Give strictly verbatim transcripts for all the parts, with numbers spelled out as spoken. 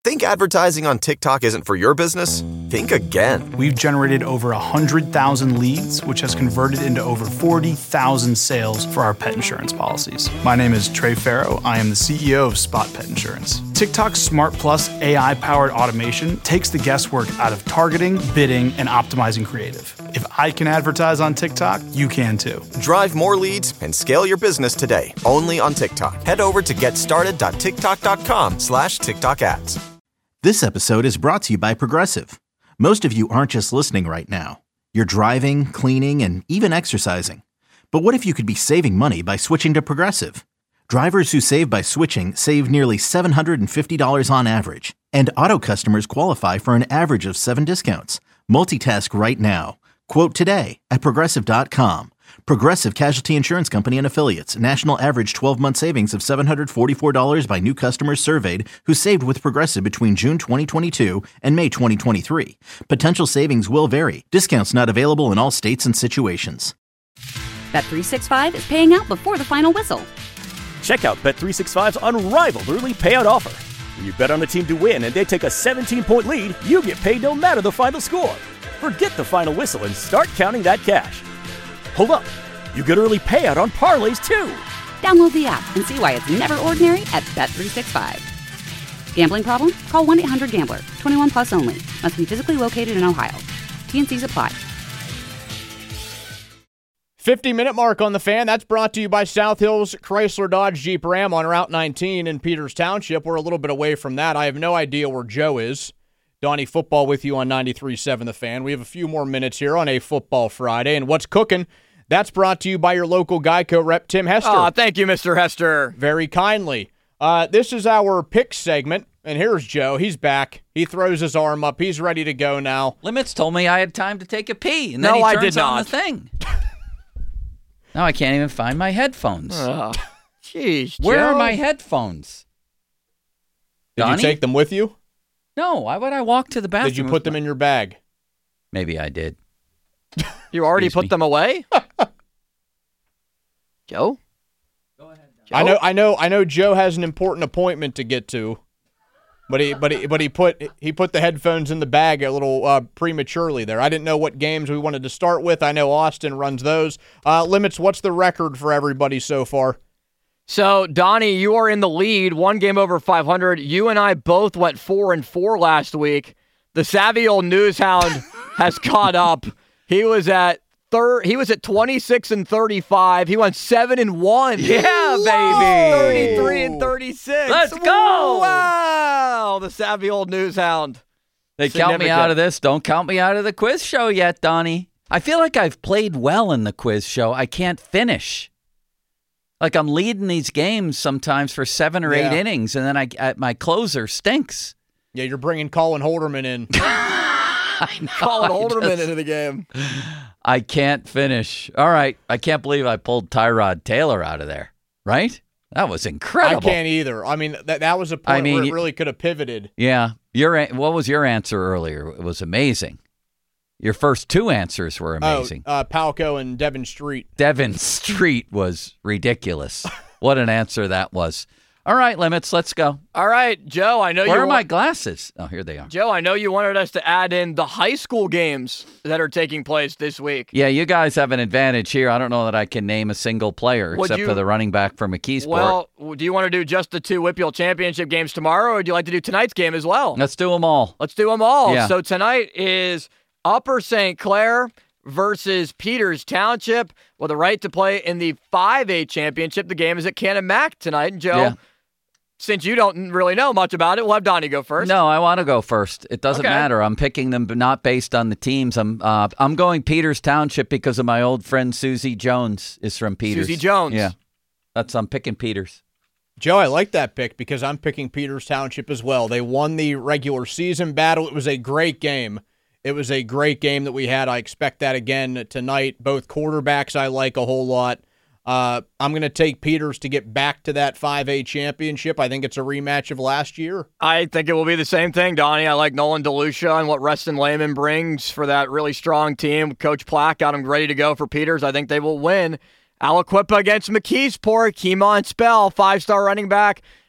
Think advertising on TikTok isn't for your business? Think again. We've generated over one hundred thousand leads, which has converted into over forty thousand sales for our pet insurance policies. My name is Trey Farrow. I am the C E O of Spot Pet Insurance. TikTok's Smart Plus A I-powered automation takes the guesswork out of targeting, bidding, and optimizing creative. If I can advertise on TikTok, you can too. Drive more leads and scale your business today, only on TikTok. Head over to getstarted.tiktok.com slash TikTok ads. This episode is brought to you by Progressive. Most of you aren't just listening right now. You're driving, cleaning, and even exercising. But what if you could be saving money by switching to Progressive? Drivers who save by switching save nearly seven hundred fifty dollars on average. And auto customers qualify for an average of seven discounts. Multitask right now. Quote today at Progressive dot com. Progressive Casualty Insurance Company and Affiliates. National average twelve-month savings of seven hundred forty-four dollars by new customers surveyed who saved with Progressive between June twenty twenty-two and May twenty twenty-three. Potential savings will vary. Discounts not available in all states and situations. Bet three sixty-five is paying out before the final whistle. Check out Bet three sixty-five's unrivaled early payout offer. When you bet on a team to win and they take a seventeen-point lead, you get paid no matter the final score. Forget the final whistle and start counting that cash. Hold up. You get early payout on parlays, too. Download the app and see why it's never ordinary at Bet three sixty-five. Gambling problem? Call one eight hundred gambler. twenty-one plus only. Must be physically located in Ohio. T and C's apply. fifty-minute mark on the Fan. That's brought to you by South Hills Chrysler Dodge Jeep Ram on Route nineteen in Peters Township. We're a little bit away from that. I have no idea where Joe is. Donnie Football with you on ninety-three point seven The Fan. We have a few more minutes here on a Football Friday. And what's cooking? That's brought to you by your local Geico rep, Tim Hester. Oh, thank you, Mister Hester. Very kindly. Uh, this is our pick segment, and here's Joe. He's back. He throws his arm up. He's ready to go now. Limits told me I had time to take a pee, and then no, he I turns did on not. the thing. Now I can't even find my headphones. Oh, jeez, Where Joe. are my headphones? Did Donnie? you take them with you? No, why would I walk to the bathroom? Did you put them my... in your bag? Maybe I did. You already Excuse put me. them away? Joe? Go ahead. I know, I know, I know. Joe has an important appointment to get to, but he, but he, but he put he put the headphones in the bag a little uh, prematurely there. I didn't know what games we wanted to start with. I know Austin runs those. Uh, Limits. What's the record for everybody so far? So, Donnie, you are in the lead, one game over five hundred. You and I both went four and four last week. The savvy old news hound has caught up. He was at third. He was at twenty-six and thirty-five. He went seven and one. Yeah, baby. thirty-three and thirty-six. Let's go. Wow, the savvy old news hound. They count me Significant. out of this. Don't count me out of the quiz show yet, Donnie. I feel like I've played well in the quiz show. I can't finish. Like I'm leading these games sometimes for seven or Yeah. eight innings, and then I, I my closer stinks. Yeah, you're bringing Colin Holderman in. I know, Colin I Holderman just- into the game. I can't finish. All right. I can't believe I pulled Tyrod Taylor out of there. Right? That was incredible. I can't either. I mean, that that was a point I mean, where it y- really could have pivoted. Yeah. Your an- what was your answer earlier? It was amazing. Your first two answers were amazing. Oh, uh, Palco and Devon Street. Devon Street was ridiculous. What an answer that was. All right, Limits, let's go. All right, Joe, I know Where you are want- my glasses? Oh, here they are. Joe, I know you wanted us to add in the high school games that are taking place this week. Yeah, you guys have an advantage here. I don't know that I can name a single player Would except you- for the running back from McKeesport. Well, do you want to do just the two Whippeal Championship games tomorrow, or would you like to do tonight's game as well? Let's do them all. Let's do them all. Yeah. So tonight is Upper Saint Clair versus Peters Township with a right to play in the five A championship. The game is at Cannon Mac tonight. And Joe, Yeah. since you don't really know much about it, we'll have Donnie go first. No, I want to go first. It doesn't Okay. matter. I'm picking them but not based on the teams. I'm uh, I'm going Peters Township because of my old friend Susie Jones is from Peters. Susie Jones. Yeah. That's I'm picking Peters. Joe, I like that pick because I'm picking Peters Township as well. They won the regular season battle. It was a great game. It was a great game that we had. I expect that again tonight. Both quarterbacks I like a whole lot. Uh, I'm going to take Peters to get back to that five A championship. I think it's a rematch of last year. I think it will be the same thing, Donnie. I like Nolan DeLucia and what Reston Lehman brings for that really strong team. Coach Plack got him ready to go for Peters. I think they will win. Aliquippa against McKeesport. Keemon Spell, five-star running back.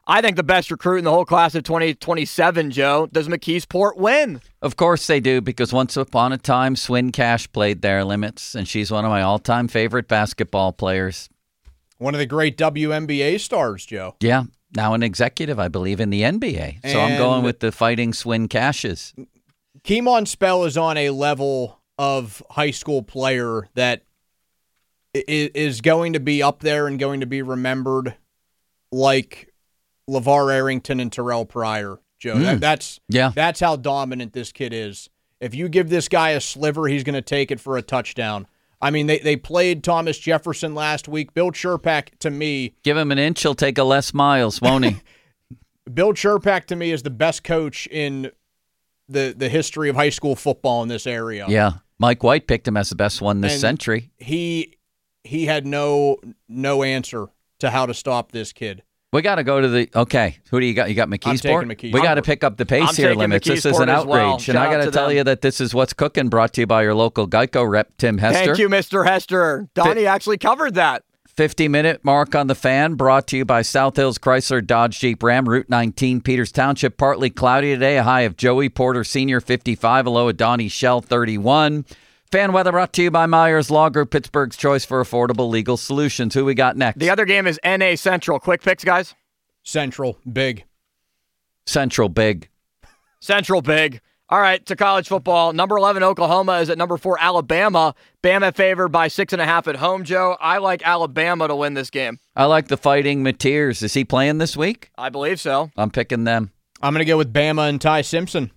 I think the best recruit in the whole class of twenty twenty-seven, Joe. Does McKeesport win? Of course they do, because once upon a time, Swin Cash played their limits, and she's one of my all-time favorite basketball players. One of the great W N B A stars, Joe. Yeah, now an executive, I believe, in the N B A. So And I'm going with the Fighting Swin Cashes. Keemon Spell is on a level of high school player that is going to be up there and going to be remembered like LeVar Arrington and Terrell Pryor, Joe. Mm. That, that's Yeah. that's how dominant this kid is. If you give this guy a sliver, he's going to take it for a touchdown. I mean, they, they played Thomas Jefferson last week. Bill Sherpack, to me... Give him an inch, he'll take a Les Miles, won't he? Bill Sherpack, to me, is the best coach in the, the history of high school football in this area. Yeah. Mike White picked him as the best one this And century. He he had no no answer to how to stop this kid. We got to go to the okay. Who do you got? You got McKeesport. I'm taking We got to McKeesport. pick up the pace I'm here taking limits. This is McKeesport an as well. outrage, and Shout I out got to to tell them. you that this is what's cooking. Brought to you by your local Geico rep, Tim Hester. Thank you, Mister Hester. Donnie actually covered that. fifty-minute mark on the fan. Brought to you by South Hills Chrysler Dodge Jeep Ram. Route nineteen, Peters Township. Partly cloudy today. A high of Joey Porter Senior fifty-five. A low of Donnie Shell thirty-one. Fan weather brought to you by Myers Law Group, Pittsburgh's choice for affordable legal solutions. Who we got next? The other game is N A Central. Quick picks, guys. Central, big. Central big. Central big. All right, to college football. Number eleven, Oklahoma, is at number four, Alabama. Bama favored by six and a half at home, Joe. I like Alabama to win this game. I like the Fighting Mateers. Is he playing this week? I believe so. I'm picking them. I'm going to go with Bama and Ty Simpson.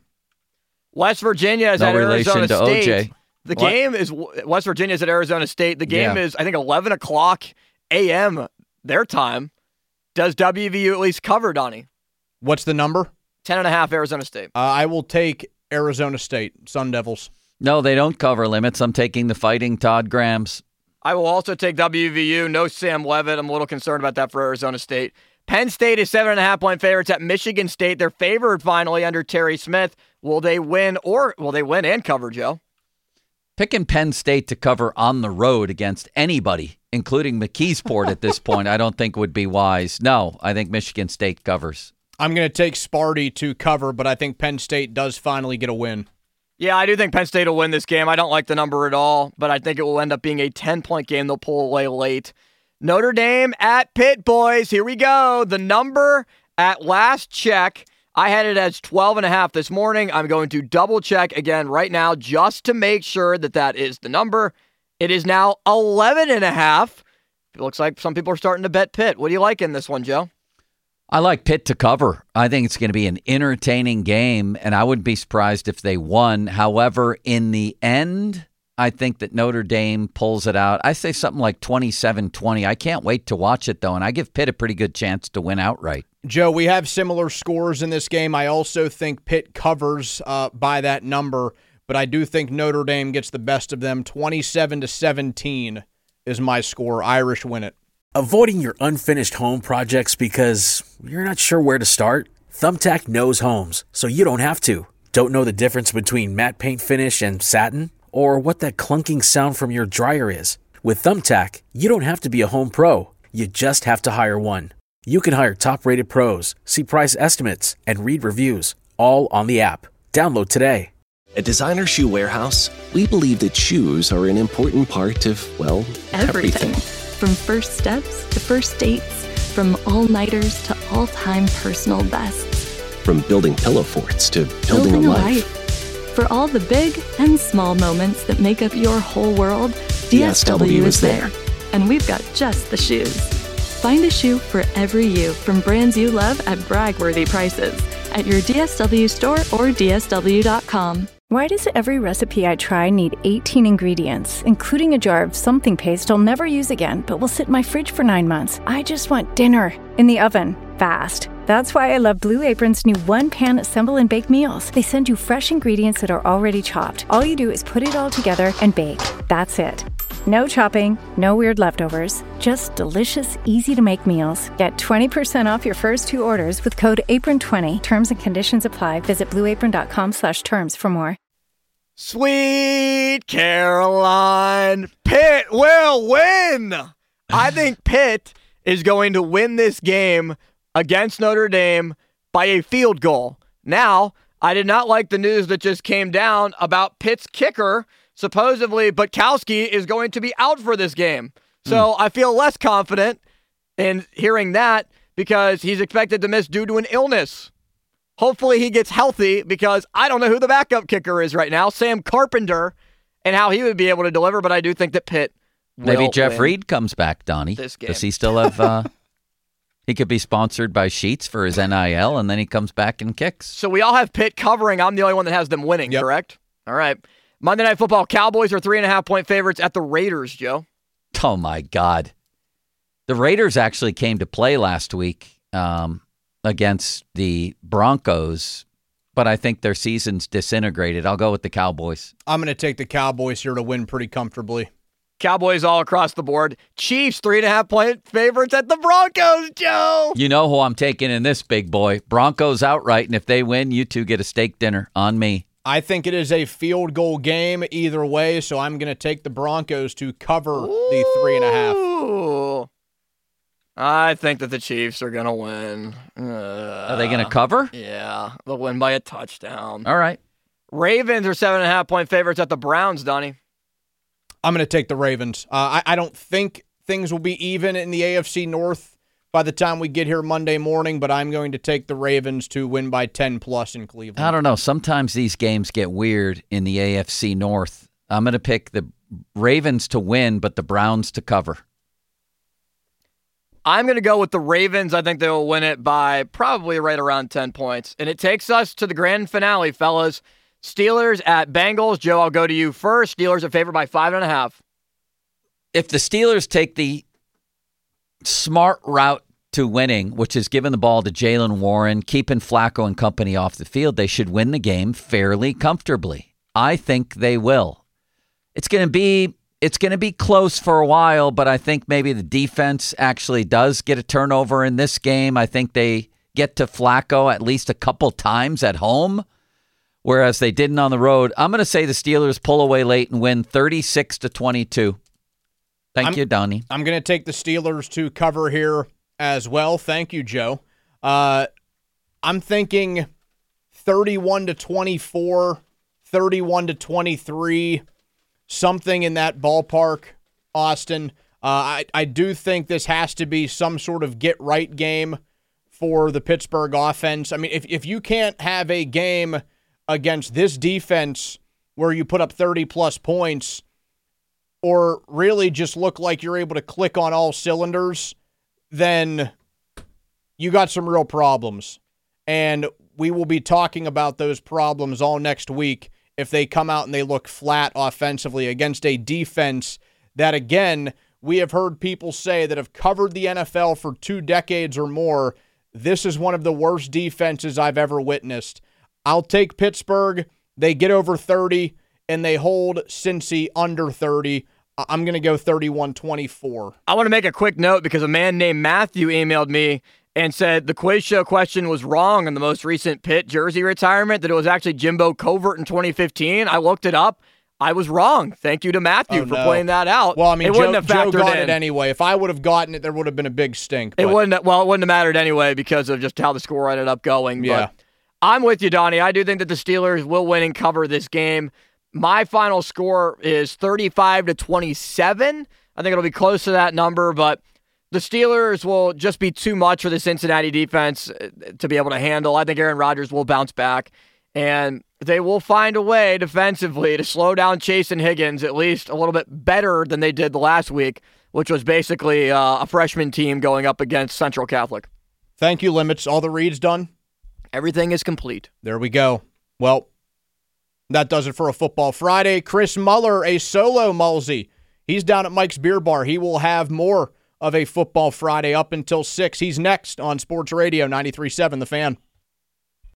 West Virginia is No at relation Arizona to State. O J. The What? game is West Virginia is at Arizona State. The game Yeah. is, I think, eleven o'clock a.m. their time. Does W V U at least cover, Donnie? What's the number? Ten and a half, Arizona State. Uh, I will take Arizona State, Sun Devils. No, they don't cover limits. I'm taking the Fighting Todd Grahams. I will also take W V U. No Sam Levitt. I'm a little concerned about that for Arizona State. Penn State is seven and a half point favorites at Michigan State. They're favored finally under Terry Smith. Will they win or will they win and cover, Joe? Picking Penn State to cover on the road against anybody, including McKeesport at this point, I don't think would be wise. No, I think Michigan State covers. I'm going to take Sparty to cover, but I think Penn State does finally get a win. Yeah, I do think Penn State will win this game. I don't like the number at all, but I think it will end up being a ten-point game. They'll pull away late. Notre Dame at Pitt, boys. Here we go. The number at last check, I had it as twelve and a half this morning. I'm going to double check again right now just to make sure that that is the number. It is now eleven and a half. It looks like some people are starting to bet Pitt. What do you like in this one, Joe? I like Pitt to cover. I think it's going to be an entertaining game, and I wouldn't be surprised if they won. However, in the end, I think that Notre Dame pulls it out. I say something like twenty-seven twenty. I can't wait to watch it, though, and I give Pitt a pretty good chance to win outright. Joe, we have similar scores in this game. I also think Pitt covers uh, by that number, but I do think Notre Dame gets the best of them. twenty-seven to seventeen is my score. Irish win it. Avoiding your unfinished home projects because you're not sure where to start? Thumbtack knows homes, so you don't have to. Don't know the difference between matte paint finish and satin? Or what that clunking sound from your dryer is? With Thumbtack, you don't have to be a home pro. You just have to hire one. You can hire top-rated pros, see price estimates, and read reviews, all on the app. Download today. At Designer Shoe Warehouse, we believe that shoes are an important part of, well, everything. Everything. From first steps to first dates, from all-nighters to all-time personal bests. From building pillow forts to building, Building a a life. life. For all the big and small moments that make up your whole world, D S W is there. And we've got just the shoes. Find a shoe for every you from brands you love at brag-worthy prices at your D S W store or D S W dot com. Why does every recipe I try need eighteen ingredients, including a jar of something paste I'll never use again, but will sit in my fridge for nine months? I just want dinner in the oven, fast. That's why I love Blue Apron's new one-pan assemble and bake meals. They send you fresh ingredients that are already chopped. All you do is put it all together and bake. That's it. No chopping, no weird leftovers, just delicious, easy-to-make meals. Get twenty percent off your first two orders with code apron twenty. Terms and conditions apply. Visit blue apron dot com slash terms for more. Sweet Caroline, Pitt will win. I think Pitt is going to win this game against Notre Dame by a field goal. Now, I did not like the news that just came down about Pitt's kicker. Supposedly, Butkowski is going to be out for this game. So mm. I feel less confident in hearing that because he's expected to miss due to an illness. Hopefully he gets healthy because I don't know who the backup kicker is right now, Sam Carpenter, and how he would be able to deliver, but I do think that Pitt will Maybe Jeff win Reed comes back, Donnie. This game. Does he still have... Uh... He could be sponsored by Sheets for his N I L, and then he comes back and kicks. So we all have Pitt covering. I'm the only one that has them winning, yep. correct? All right. Monday Night Football, Cowboys are three and a half point favorites at the Raiders, Joe. Oh, my God. The Raiders actually came to play last week um, against the Broncos, but I think their season's disintegrated. I'll go with the Cowboys. I'm going to take the Cowboys here to win pretty comfortably. Cowboys all across the board. Chiefs, three and a half point favorites at the Broncos, Joe. You know who I'm taking in this, big boy. Broncos outright, and if they win, you two get a steak dinner on me. I think it is a field goal game either way, so I'm going to take the Broncos to cover Ooh. the three and a half. I think that the Chiefs are going to win. Uh, are they going to cover? Yeah, they'll win by a touchdown. All right. Ravens are seven and a half point favorites at the Browns, Donnie. I'm going to take the Ravens. Uh, I, I don't think things will be even in the A F C North by the time we get here Monday morning, but I'm going to take the Ravens to win by ten plus in Cleveland. I don't know. Sometimes these games get weird in the A F C North. I'm going to pick the Ravens to win, but the Browns to cover. I'm going to go with the Ravens. I think they will win it by probably right around ten points. And it takes us to the grand finale, fellas. Steelers at Bengals. Joe, I'll go to you first. Steelers are favored by five and a half. If the Steelers take the smart route to winning, which is giving the ball to Jaylen Warren, keeping Flacco and company off the field, they should win the game fairly comfortably. I think they will. It's going to be it's going to be close for a while, but I think maybe the defense actually does get a turnover in this game. I think they get to Flacco at least a couple times at home, whereas they didn't on the road. I'm going to say the Steelers pull away late and win thirty-six to twenty-two. Thank I'm, you, Donnie. I'm going to take the Steelers to cover here as well. Thank you, Joe. Uh, I'm thinking thirty-one to twenty-four, thirty-one to twenty-three, something in that ballpark, Austin. Uh, I, I do think this has to be some sort of get-right game for the Pittsburgh offense. I mean, if if you can't have a game against this defense where you put up thirty-plus points, or really just look like you're able to click on all cylinders, then you got some real problems. And we will be talking about those problems all next week if they come out and they look flat offensively against a defense that, again, we have heard people say that have covered the N F L for two decades or more. This is one of the worst defenses I've ever witnessed. I'll take Pittsburgh. They get over thirty, and they hold Cincy under thirty. I'm going to go thirty-one twenty-four. I want to make a quick note because a man named Matthew emailed me and said the quiz show question was wrong on the most recent Pitt jersey retirement, that it was actually Jimbo Covert in twenty fifteen. I looked it up. I was wrong. Thank you to Matthew oh, for no. pointing that out. Well, I mean, it Joe, wouldn't have Joe got in. it anyway. If I would have gotten it, there would have been a big stink. It wouldn't have, well, it wouldn't have mattered anyway because of just how the score ended up going. Yeah. But I'm with you, Donnie. I do think that the Steelers will win and cover this game. My final score is thirty-five to twenty-seven. I think it'll be close to that number, but the Steelers will just be too much for the Cincinnati defense to be able to handle. I think Aaron Rodgers will bounce back, and they will find a way defensively to slow down Chase and Higgins at least a little bit better than they did the last week, which was basically uh, a freshman team going up against Central Catholic. Thank you, Limits. All the reads done? Everything is complete. There we go. Well, that does it for a Football Friday. Chris Muller, a solo Mulsey. He's down at Mike's Beer Bar. He will have more of a Football Friday up until six. He's next on Sports Radio ninety-three point seven The Fan.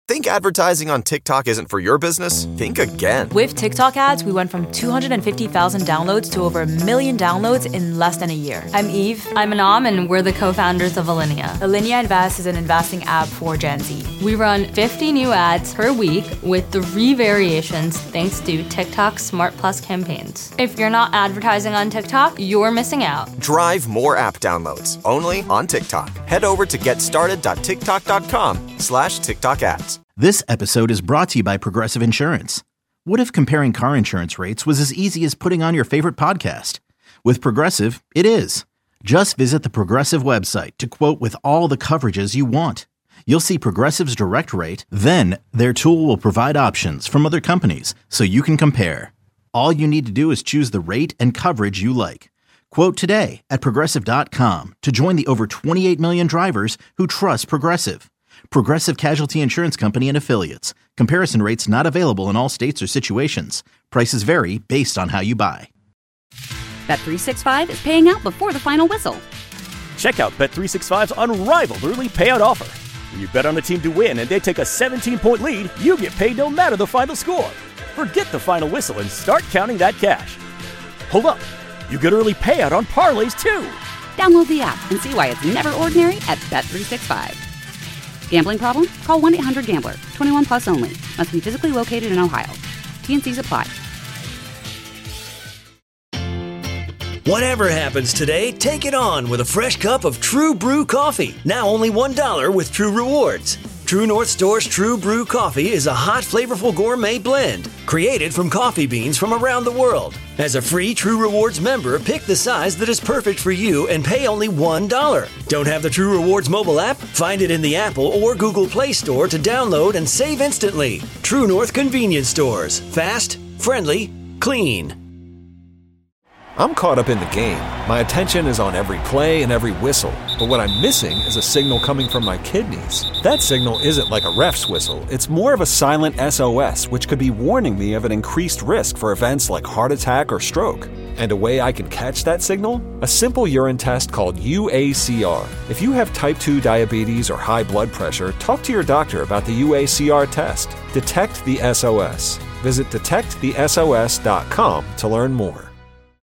Think advertising on TikTok isn't for your business? Think again. With TikTok ads, we went from two hundred fifty thousand downloads to over a million downloads in less than a year. I'm Eve. I'm Anam, and we're the co-founders of Alinea. Alinea Invest is an investing app for Gen Z. We run fifty new ads per week with three variations thanks to TikTok Smart Plus campaigns. If you're not advertising on TikTok, you're missing out. Drive more app downloads only on TikTok. Head over to getstarted.tiktok.com slash TikTok ads. This episode is brought to you by Progressive Insurance. What if comparing car insurance rates was as easy as putting on your favorite podcast? With Progressive, it is. Just visit the Progressive website to quote with all the coverages you want. You'll see Progressive's direct rate, then their tool will provide options from other companies so you can compare. All you need to do is choose the rate and coverage you like. Quote today at Progressive dot com to join the over twenty-eight million drivers who trust Progressive. Progressive Casualty Insurance Company and Affiliates. Comparison rates not available in all states or situations. Prices vary based on how you buy. Bet three sixty-five is paying out before the final whistle. Check out Bet three sixty-five's unrivaled early payout offer. When you bet on a team to win and they take a seventeen-point lead, you get paid no matter the final score. Forget the final whistle and start counting that cash. Hold up. You get early payout on parlays, too. Download the app and see why it's never ordinary at Bet three sixty-five. Gambling problem? Call one eight hundred gambler. twenty-one plus only. Must be physically located in Ohio. T N Cs apply. Whatever happens today, take it on with a fresh cup of True Brew coffee. Now only one dollar with True Rewards. True North Store's True Brew coffee is a hot, flavorful gourmet blend created from coffee beans from around the world. As a free True Rewards member, pick the size that is perfect for you and pay only one dollar. Don't have the True Rewards mobile app? Find it in the Apple or Google Play Store to download and save instantly. True North Convenience Stores. Fast, friendly, clean. I'm caught up in the game. My attention is on every play and every whistle. But what I'm missing is a signal coming from my kidneys. That signal isn't like a ref's whistle. It's more of a silent S O S, which could be warning me of an increased risk for events like heart attack or stroke. And a way I can catch that signal? A simple urine test called U A C R. If you have type two diabetes or high blood pressure, talk to your doctor about the U A C R test. Detect the S O S. Visit detect the S O S dot com to learn more.